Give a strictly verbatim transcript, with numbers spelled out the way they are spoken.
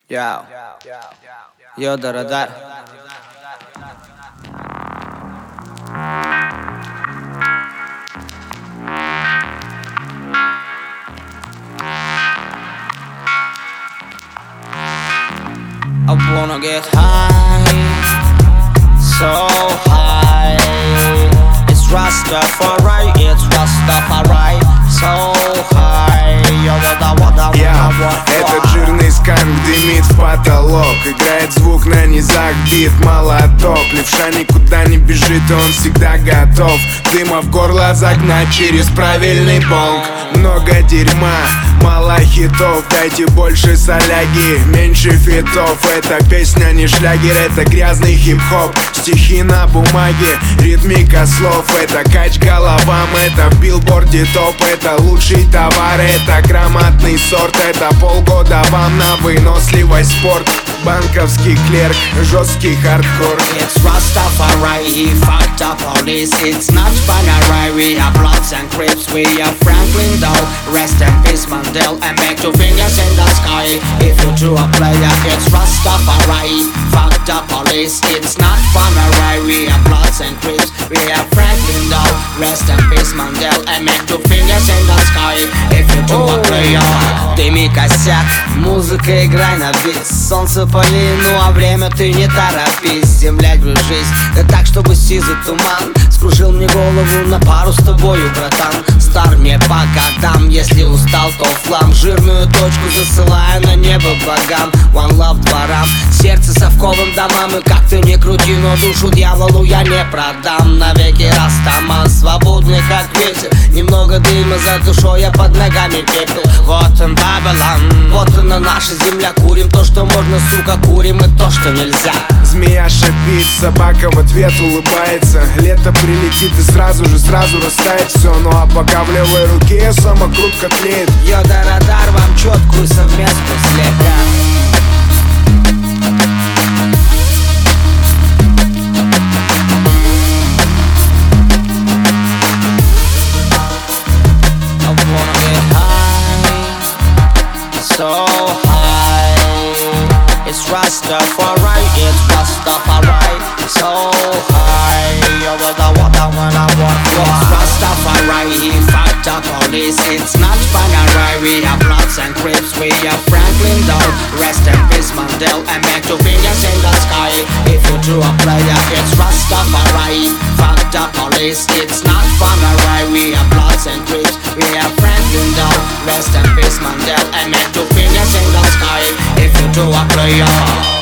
Yo, yo da радар. I wanna get high, so high. It's Rastafari, it's Rastafari, so high. Yo, вода, вода, Я, вода, этот жирный сканк дымит в потолок. Играет звук на низах, бит молоток. Левша никуда не бежит, он всегда готов дыма в горло загнать через правильный бонг. Много дерьма, мало хитов. Дайте больше соляги, меньше фитов. Эта песня не шлягер, это грязный хип-хоп. Стихи на бумаге, ритмика слов. Это кач головам, это в билборде топ. Это лучший товар, это грамотный сорт. Это полгода вам на выносливость спорт. Банковский клерк, жесткий хардкор. It's Rastafari, he fucked up all this. It's not binary, we are Bloods and Crips. We are Franklin Doe, rest in peace Mandel. And make two fingers in the sky if you do a player. It's Rastafari, fucked up all this. It's not binary, we are Bloods and Crips. We are Franklin Doe, rest in peace Mandel. And make two fingers in the sky if you do a player. Дыми косяк, музыка играй на бис. Солнце пали, ну а время ты не торопись. Земля гружись, да так, чтобы сизый туман скружил мне голову на пару с тобою, братан. Стар мне по годам, если устал, то флам. Жирную точку засылаю на небо богам. One love дворам, сердце совковым домам. И как ты не крути, но душу дьяволу я не продам. Навеки растаман, свободный как ветер. Немного дыма за душой, я под ногами пепел. Вот он Babylon, вот она наша земля. Курим то, что можно, сука, курим и то, что нельзя. Змея шипит, собака в ответ улыбается. Лето прилетит и сразу же, сразу растает все. Ну а пока в левой руке самокрутка тлеет. Йо да радар, вам четкую совместку слегка. So high, it's Rastafari, it's Rastafari, so high. Yo, water, water when I walk, it's Rastafari, he fucked up all this. It's not binary, we are Bloods and Crips. We are Franklin Doe, rest in peace Mandel. And make two fingers in the sky if you do a player. It's Rastafari, fucked up all this. It's not binary, we are Bloods and Crips. We are Franklin Doe, rest in peace Mandel. And make two fingers in the sky if you do a player.